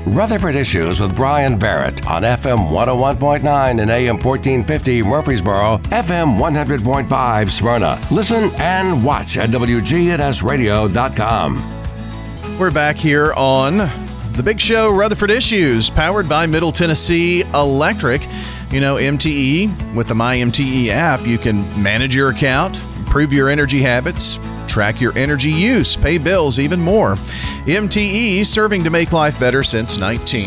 Rutherford Issues with Brian Barrett on FM 101.9 and AM 1450 Murfreesboro, FM 100.5 Smyrna. Listen and watch at WGNSradio.com. We're back here on The Big Show, Rutherford Issues, powered by Middle Tennessee Electric. You know, MTE, with the MyMTE app, you can manage your account, improve your energy habits, track your energy use, pay bills, even more. MTE, serving to make life better since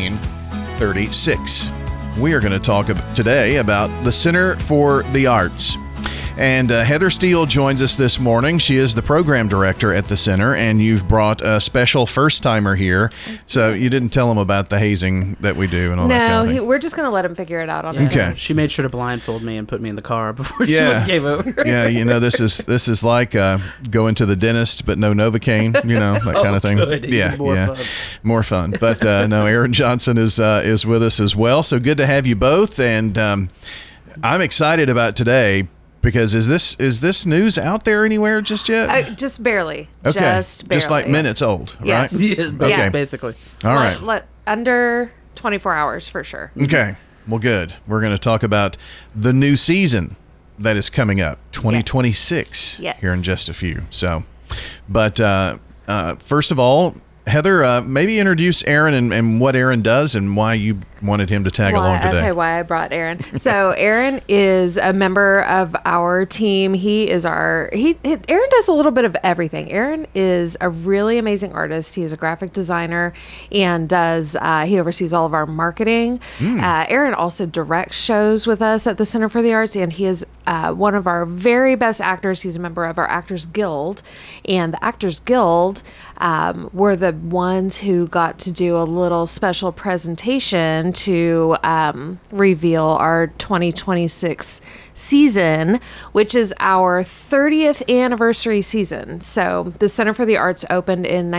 1936. We are going to talk today about the Center for the Arts. And Heather Steele joins us this morning. She is the program director at the center, and you've brought a special first-timer here. So you didn't tell him about the hazing that we do and all that kind of thing. No, we're just going to let him figure it out on his own. She made sure to blindfold me and put me in the car before she gave over. Yeah, you know, this is like going to the dentist, but no Novocaine, you know, that kind of thing. Good. Yeah, Fun. More fun. But no, Aaron Johnson is with us as well. So good to have you both, and I'm excited about today. Because is this news out there anywhere just yet? Just barely. Okay. Just like minutes old, right? Yes. Okay. Yes. Basically. All right. Under 24 hours for sure. Okay. Well, good. We're going to talk about the new season that is coming up, 2026, here in just a few. So, but first of all, Heather, maybe introduce Aaron and what Aaron does and why you wanted him to tag along today. Okay, why I brought Aaron. So Aaron is a member of our team. Aaron does a little bit of everything. Aaron is a really amazing artist. He is a graphic designer and he oversees all of our marketing. Aaron also directs shows with us at the Center for the Arts, and he is one of our very best actors. He's a member of our Actors Guild, and the Actors Guild were the ones who got to do a little special presentation to reveal our 2026 season, which is our 30th anniversary season. So the Center for the Arts opened in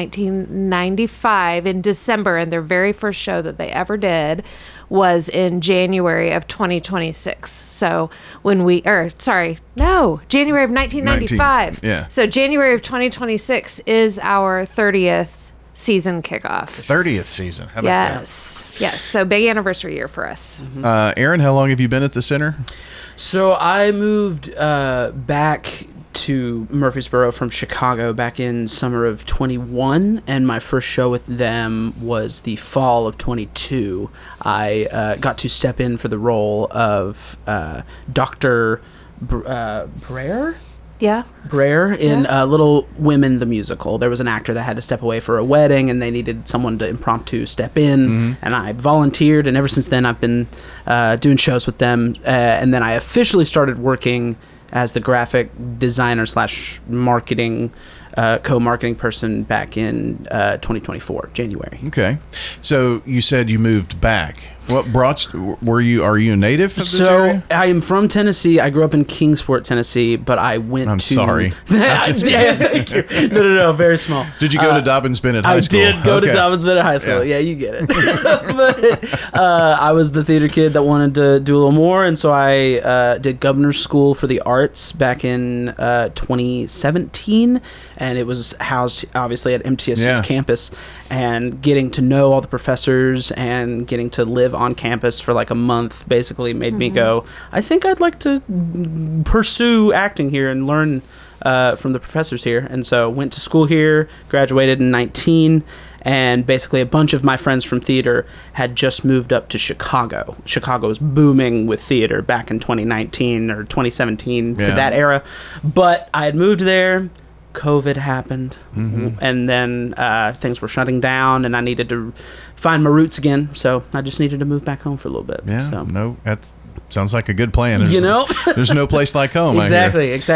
1995 in December, and their very first show that they ever did was in January of 2026. So January of 1995. So January of 2026 is our 30th season kickoff. 30th season. How about that? Yes. So big anniversary year for us. Aaron, how long have you been at the center? So I moved back to Murfreesboro from Chicago back in summer of 21, and my first show with them was the fall of 22. I got to step in for the role of Dr. Brer? Yeah. Brer in Little Women the Musical. There was an actor that had to step away for a wedding, and they needed someone to impromptu step in, and I volunteered, and ever since then I've been doing shows with them, and then I officially started working as the graphic designer / marketing co-marketing person back in 2024, January. Okay. So you said you moved back. What brought are you a native of this area? I am from Tennessee. I grew up in Kingsport, Tennessee, but I went I'm sorry. Thank you. No, very small. Did you go to Dobbins Bennett High School? I did go to Dobbins Bennett High School. Yeah, you get it. But I was the theater kid that wanted to do a little more, and so I did Governor's School for the Arts back in 2017, and it was housed obviously at MTSU's campus, and getting to know all the professors and getting to live on campus for like a month basically made me go, I think I'd like to pursue acting here and learn from the professors here. And so went to school here, graduated in 19, and basically a bunch of my friends from theater had just moved up to Chicago. Chicago was booming with theater back in 2019 or 2017 to that era. But I had moved there. COVID happened, and then things were shutting down, and I needed to find my roots again. So I just needed to move back home for a little bit. Yeah, so. No, that sounds like a good plan. There's no place like home. Exactly. Yeah.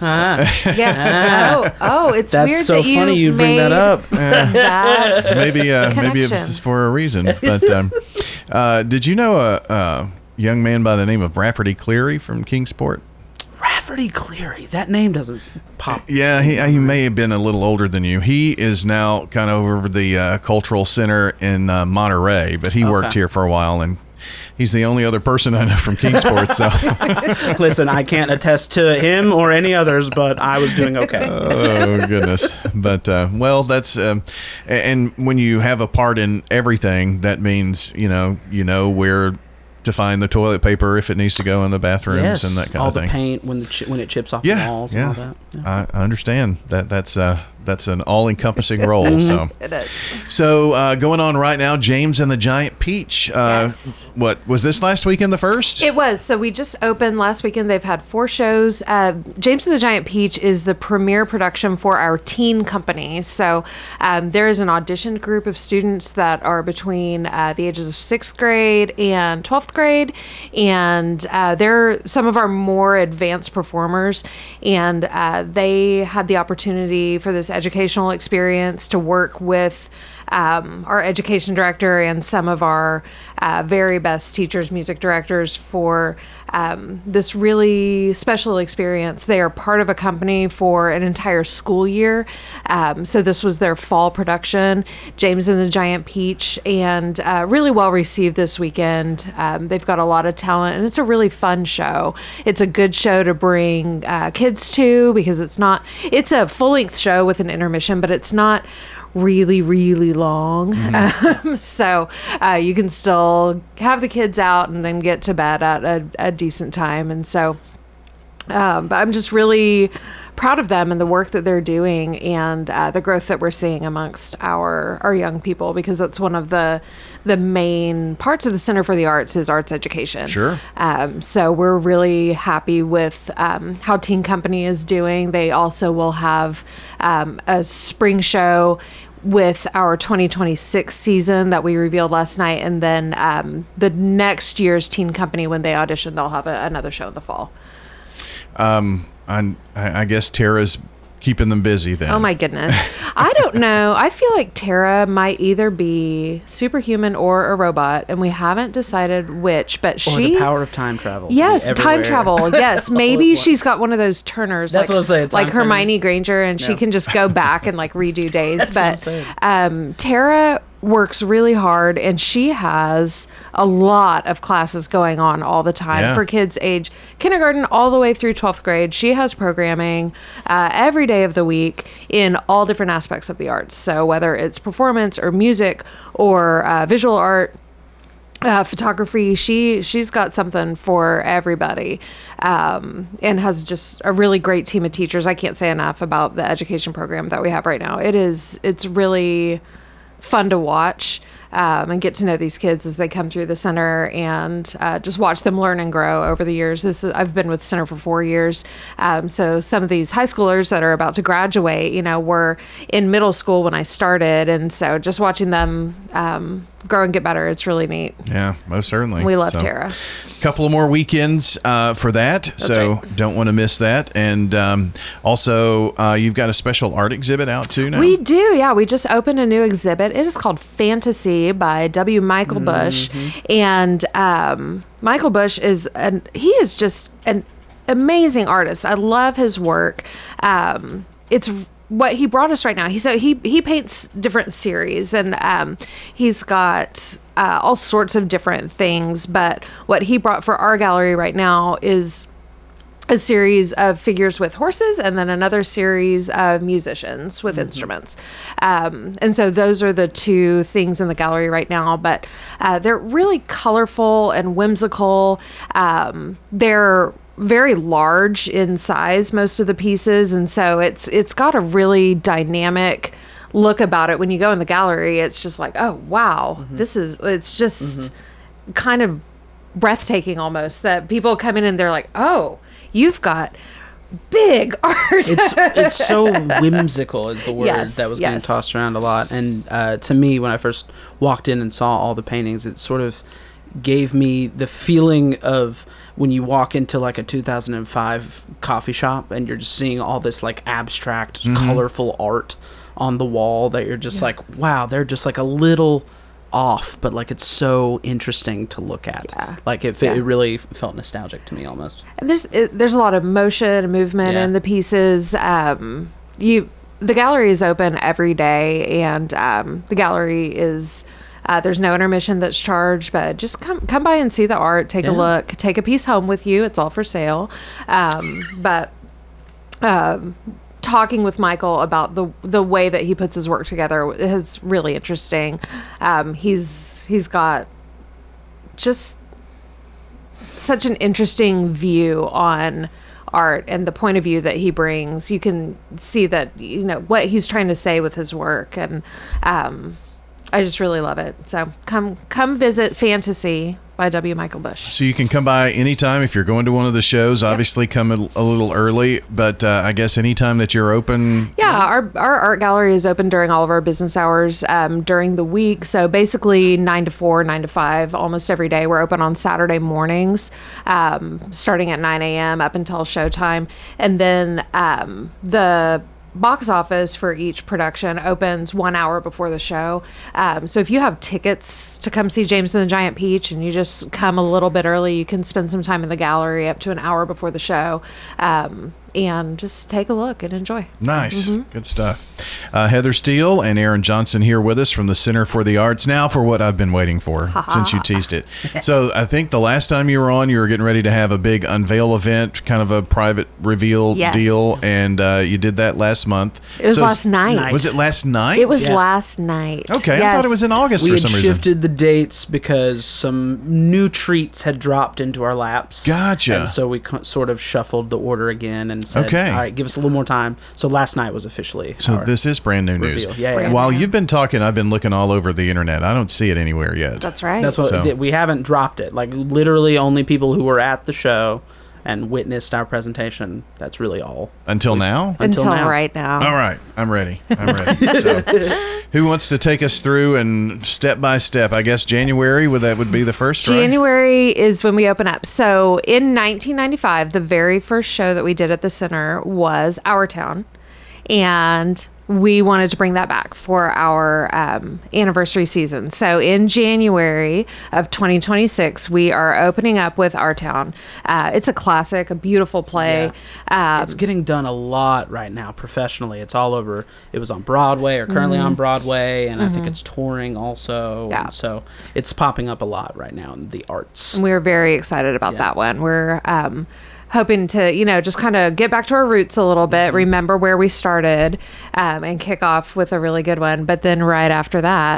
It's That's weird so that you funny you bring that up. Maybe this is for a reason. But did you know a young man by the name of Rafferty Cleary from Kingsport? Rafferty Cleary. That name doesn't pop. Yeah, he may have been a little older than you. He is now kind of over the cultural center in Monterey, but he worked here for a while, and he's the only other person I know from Kingsport. So Listen, I can't attest to him or any others, but I was doing okay. Oh goodness! But well, that's and when you have a part in everything, that means you know where to find the toilet paper if it needs to go in the bathrooms and that kind all of thing. All the paint when it chips off the walls and all that. Yeah. I understand that's an all-encompassing role. So It is. So going on right now, James and the Giant Peach. Yes. What was this last weekend? The first? It was. So we just opened last weekend. They've had 4 shows. James and the Giant Peach is the premiere production for our teen company. So there is an auditioned group of students that are between the ages of 6th grade and 12th grade. And they're some of our more advanced performers. And they had the opportunity for this educational experience to work with our education director and some of our very best teachers, music directors for this really special experience. They are part of a company for an entire school year. So this was their fall production, James and the Giant Peach, and really well received this weekend. They've got a lot of talent, and it's a really fun show. It's a good show to bring kids to because it's a full-length show with an intermission, but it's not really, really long. So you can still have the kids out and then get to bed at a decent time. And so, but I'm just really proud of them and the work that they're doing and the growth that we're seeing amongst our young people, because that's one of the main parts of the Center for the Arts is arts education. Sure. So we're really happy with how Teen Company is doing. They also will have a spring show with our 2026 season that we revealed last night. And then the next year's Teen Company, when they audition, they'll have another show in the fall. I guess Tara's keeping them busy then. Oh my goodness. I don't know. I feel like Tara might either be superhuman or a robot, and we haven't decided which, but Or the power of time travel. Yes, time travel. Yes, maybe she's got one of those turners. That's what I'm saying. Like Hermione Granger, and she can just go back and like redo days. That's what I'm But Tara works really hard, and she has a lot of classes going on all the time for kids age kindergarten all the way through 12th grade. She has programming every day of the week in all different aspects of the arts. So whether it's performance or music or visual art, photography, she's got something for everybody, and has just a really great team of teachers. I can't say enough about the education program that we have right now. It's really fun to watch and get to know these kids as they come through the center, and just watch them learn and grow over the years. I've been with the center for 4 years, so some of these high schoolers that are about to graduate, were in middle school when I started, and so just watching them grow and get better, it's really neat. Yeah, most certainly. We love Tara. Couple of more weekends for that, so don't want to miss that. And also, you've got a special art exhibit out too now. We do, yeah. We just opened a new exhibit. It is called Fantasy by W. Michael Bush, and Michael Bush is just an amazing artist. I love his work. It's what he brought us right now. He paints different series, and he's got all sorts of different things. But what he brought for our gallery right now is a series of figures with horses, and then another series of musicians with instruments. And so those are the two things in the gallery right now, but they're really colorful and whimsical. They're very large in size, most of the pieces, and so it's got a really dynamic look about it. When you go in the gallery, it's just like, oh wow, it's just kind of breathtaking almost, that people come in and they're like, oh, you've got big art. It's so whimsical is the word that was getting yes. tossed around a lot. And to me, when I first walked in and saw all the paintings, it sort of gave me the feeling of when you walk into like a 2005 coffee shop and you're just seeing all this like abstract, colorful art on the wall that you're just like, wow, they're just like a little off, but like it's so interesting to look at. Like it really felt nostalgic to me almost. And there's a lot of motion and movement in the pieces. The gallery is open every day, and the gallery is There's no intermission that's charged, but just come by and see the art, take a look, take a piece home with you. It's all for sale. Talking with Michael about the way that he puts his work together is really interesting. He's got just such an interesting view on art and the point of view that he brings. You can see that, what he's trying to say with his work, and I just really love it. So come visit Fantasy by W. Michael Bush. So you can come by anytime if you're going to one of the shows. Obviously, come a little early, but I guess anytime that you're open. Yeah, our art gallery is open during all of our business hours during the week. So basically 9 to 4, 9 to 5, almost every day. We're open on Saturday mornings, starting at 9 a.m. up until showtime. And then the box office for each production opens 1 hour before the show. So if you have tickets to come see James and the Giant Peach and you just come a little bit early, you can spend some time in the gallery up to an hour before the show. And just take a look and enjoy. Nice. Good stuff. Heather Steele and Aaron Johnson here with us from the Center for the Arts. Now for what I've been waiting for since you teased it. So I think the last time you were on, you were getting ready to have a big unveil event, kind of a private reveal deal, and you did that last month. It was last night. Was it last night? It was last night. Okay, I thought it was in August for some reason. We had shifted the dates because some new treats had dropped into our laps. Gotcha. And so we sort of shuffled the order again and said, all right, give us a little more time. So last night was officially this is brand new news. Yeah. While you've been talking, I've been looking all over the internet. I don't see it anywhere yet. That's right. That's what we haven't dropped it. Like literally only people who were at the show and witnessed our presentation. That's really all. Until now? Until right now. All right. I'm ready. So, who wants to take us through and step by step? I guess January would be the first, right? January is when we open up. So in 1995, the very first show that we did at the center was Our Town. And we wanted to bring that back for our anniversary season. So in January of 2026, we are opening up with Our Town. It's a classic, a beautiful play. Yeah. It's getting done a lot right now professionally. It's all over. It was on Broadway or currently on Broadway, and I think it's touring also. Yeah. And so it's popping up a lot right now in the arts. And we're very excited about that one. We're hoping to, just kind of get back to our roots a little bit, remember where we started, and kick off with a really good one. But then right after that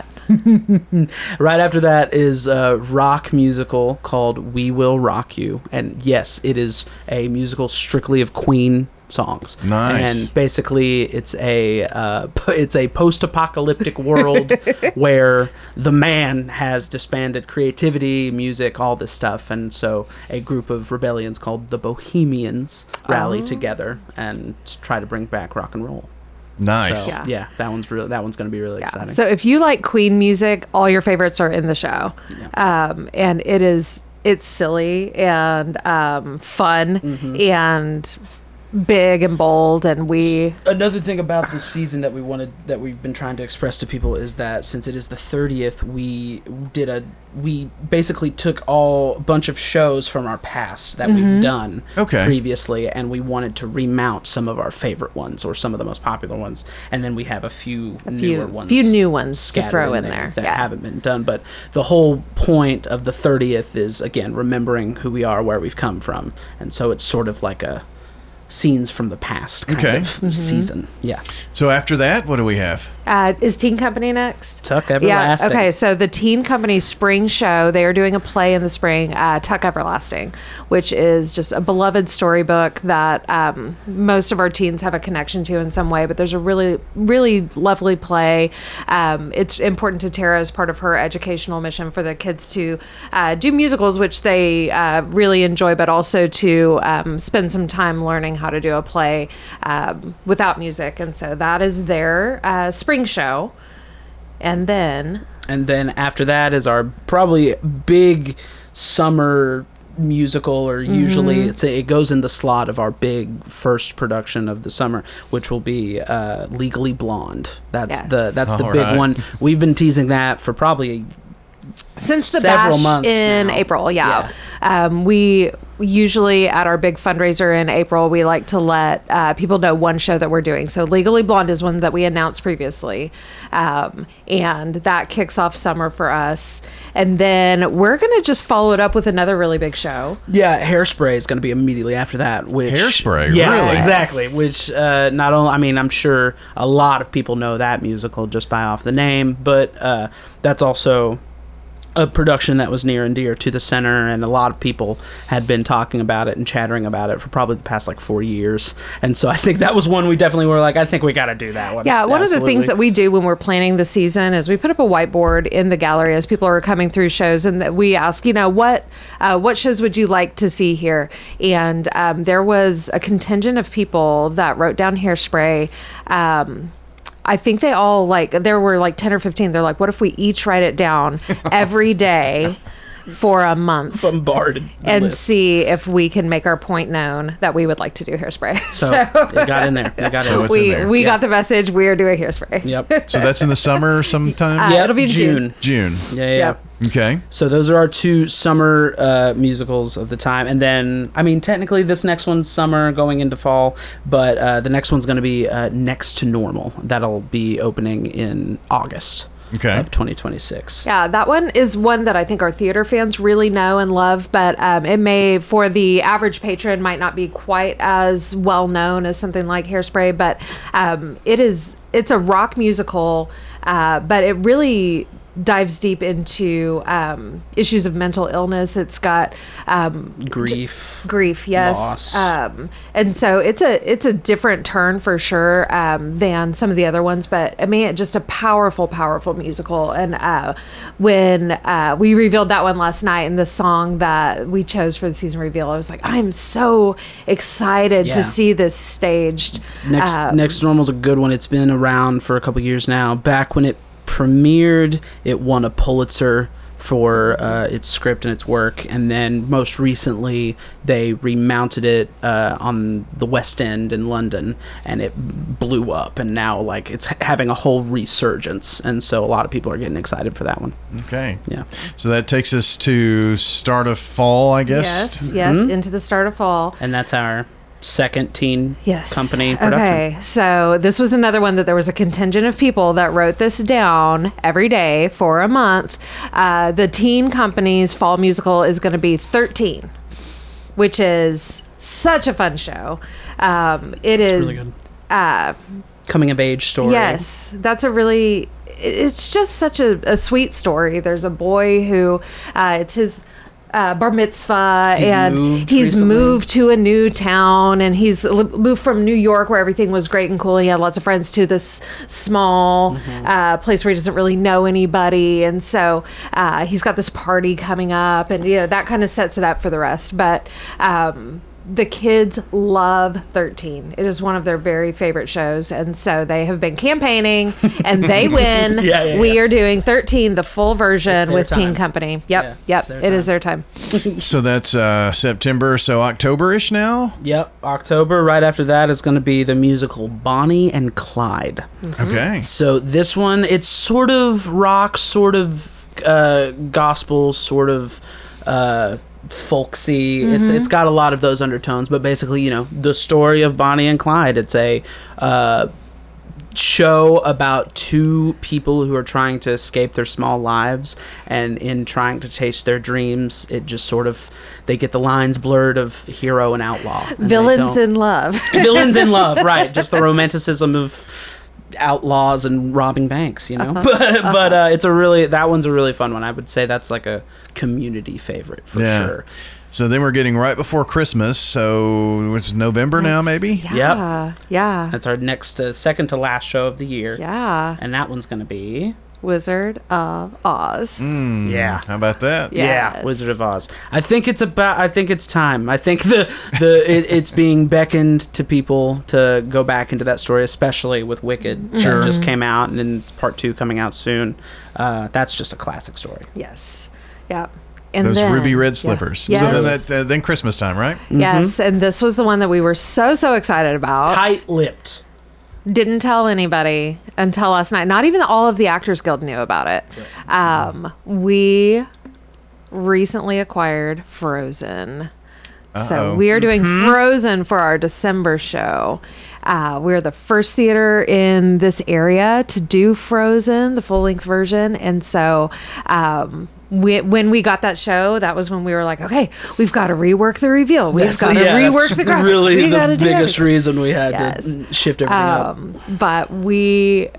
is a rock musical called We Will Rock You. And yes, it is a musical strictly of Queen songs. Nice. And basically it's a post-apocalyptic world where the man has disbanded creativity, music, all this stuff, and so a group of rebellions called the Bohemians rally together and try to bring back rock and roll. Nice. So, that one's going to be really exciting. So if you like Queen music, all your favorites are in the show. And it's silly and fun and big and bold, and another thing about this season that we've been trying to express to people is that since it is the 30th, we basically took a bunch of shows from our past that we've done previously, and we wanted to remount some of our favorite ones or some of the most popular ones, and then we have a few new ones to throw in there that haven't been done. But the whole point of the 30th is, again, remembering who we are, where we've come from, and so it's sort of like a scenes from the past kind of season. Yeah. So after that, what do we have? Is Teen Company next? Tuck Everlasting. Yeah. Okay. So the Teen Company spring show, they are doing a play in the spring, Tuck Everlasting, which is just a beloved storybook that most of our teens have a connection to in some way. But there's a really, really lovely play. It's important to Tara as part of her educational mission for the kids to do musicals, which they really enjoy, but also to spend some time learning how to do a play without music. And so that is their spring show. And then after that is our probably big summer musical, or usually it goes in the slot of our big first production of the summer, which will be Legally Blonde. That's the big one. We've been teasing that for probably since the several bash months in now. April. usually at our big fundraiser in April, we like to let people know one show that we're doing. So Legally Blonde is one that we announced previously. And that kicks off summer for us. And then we're going to just follow it up with another really big show. Yeah, Hairspray is going to be immediately after that. Which Hairspray, yeah, really? Exactly. Which not only, I mean, I'm sure a lot of people know that musical just by off the name, but that's also a production that was near and dear to the center, and a lot of people had been talking about it and chattering about it for probably the past 4 years. And so I think that was one we definitely were like, I think we got to do that one. Yeah, one of the Absolutely. things that we do when we're planning the season is we put up a whiteboard in the gallery as people are coming through shows, and that we ask, what shows would you like to see here? And there was a contingent of people that wrote down Hairspray. I think they all there were 10 or 15. They're like, what if we each write it down every day for a month bombarded the and list. see if we can make our point known that we would like to do Hairspray. So it got in there. It got So in it's there. in there. we got the message. We are doing Hairspray. Yep. So that's in the summer sometime? Yep, it'll be June. June. Yeah. Yep. Okay. So those are our two summer musicals of the time. And then, I mean, technically this next one's summer going into fall, but the next one's going to be Next to Normal. That'll be opening in August of 2026. Yeah, that one is one that I think our theater fans really know and love, but it may, for the average patron, might not be quite as well known as something like Hairspray, but it's a rock musical, but it really dives deep into issues of mental illness. It's got grief, yes, loss. and so it's a different turn for sure than some of the other ones. But I mean, just a powerful musical. And when we revealed that one last night, and the song that we chose for the season reveal, I was like, I'm so excited Yeah. to see this staged. Next to Normal's a good one. It's been around for a couple years now. Back when it premiered, it won a Pulitzer for its script and its work, and then most recently they remounted it on the West End in London, and it blew up, and now it's having a whole resurgence, and so a lot of people are getting excited for that one. Okay. Yeah. So that takes us to start of fall, I guess. Yes, into the start of fall. And that's our second teen company production. Okay, so this was another one that there was a contingent of people that wrote this down every day for a month. The teen company's fall musical is going to be 13, which is such a fun show. It is really good. Coming of age story. Yes, that's it's just such a sweet story. There's a boy who it's his bar mitzvah, he's moved to a new town, and he's moved from New York where everything was great and cool, and he had lots of friends, to this small place where he doesn't really know anybody. And so he's got this party coming up, and that kind of sets it up for the rest. But the kids love 13. It is one of their very favorite shows, and so they have been campaigning, and they win. We are doing 13, the full version with Teen Company. Yep. It is their time. So that's September, so October-ish now? Yep, October. Right after that is going to be the musical Bonnie and Clyde. Okay. So this one, it's sort of rock, sort of gospel, sort of folksy. It's got a lot of those undertones, but basically, the story of Bonnie and Clyde. It's a show about two people who are trying to escape their small lives, and in trying to chase their dreams, it just sort of, they get the lines blurred of hero and outlaw. And Villains in love. Villains in love, right? Just the romanticism of outlaws and robbing banks, but it's that one's a really fun one. I would say that's like a community favorite for sure. So then we're getting right before Christmas, so it's November now, maybe? Yeah. That's our next second to last show of the year. Yeah. And that one's gonna be Wizard of Oz. Yeah. How about that? Yes. Yeah, Wizard of Oz. I think it's time. I think it's being beckoned to people to go back into that story, especially with Wicked. Sure. That just came out, and then it's part 2 coming out soon. That's just a classic story. Yes. Yeah. And Those then, ruby red slippers. Yes. So then Christmas time, right? Yes. And this was the one that we were so excited about. Tight-lipped. Didn't tell anybody until last night. Not even all of the Actors Guild knew about it. We recently acquired Frozen. So we are doing Frozen for our December show. We're the first theater in this area to do Frozen, the full-length version. And so when we got that show, that was when we were like, okay, we've got to rework the reveal. We've got to rework the graphics. Really the biggest reason we had to shift everything up. But we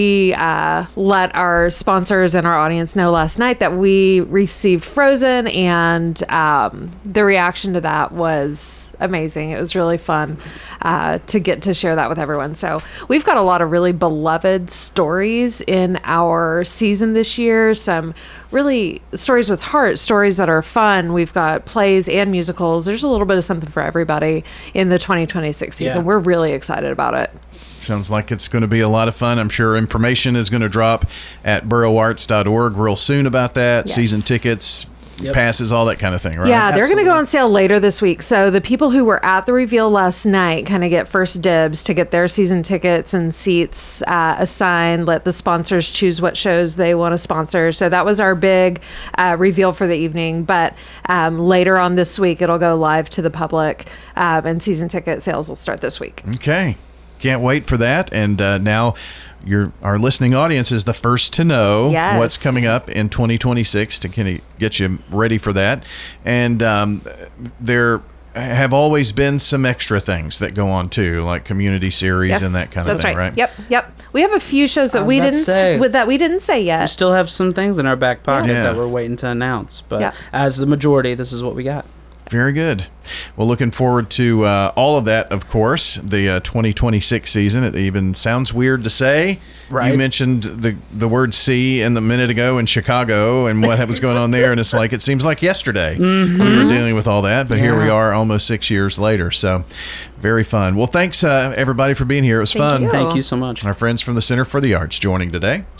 let our sponsors and our audience know last night that we received Frozen, and the reaction to that was amazing. It was really fun to get to share that with everyone. So we've got a lot of really beloved stories in our season this year. Some really stories with heart, stories that are fun. We've got plays and musicals. There's a little bit of something for everybody in the 2026 season. Yeah. We're really excited about it. Sounds like it's going to be a lot of fun. I'm sure information is going to drop at boroughArts.org real soon about that. Yes. Season tickets, passes, all that kind of thing, right? Yeah, they're going to go on sale later this week. So the people who were at the reveal last night kind of get first dibs to get their season tickets and seats assigned. Let the sponsors choose what shows they want to sponsor. So that was our big reveal for the evening. But later on this week, it'll go live to the public, and season ticket sales will start this week. Okay. Can't wait for that. And now our listening audience is the first to know what's coming up in 2026 to kind of get you ready for that. And there have always been some extra things that go on too, like community series and that kind of thing, right? Yep. We have a few shows that we didn't say yet. We still have some things in our back pocket that we're waiting to announce, but as the majority, this is what we got. Very good. Well, looking forward to all of that, of course, the 2026 season. It even sounds weird to say. Right. You mentioned the word "see" a minute ago in Chicago and what was going on there, and it's like it seems like yesterday we were dealing with all that, but here we are almost 6 years later. So very fun. Well, thanks everybody for being here. It was fun. Thank you so much. Our friends from the Center for the Arts joining today.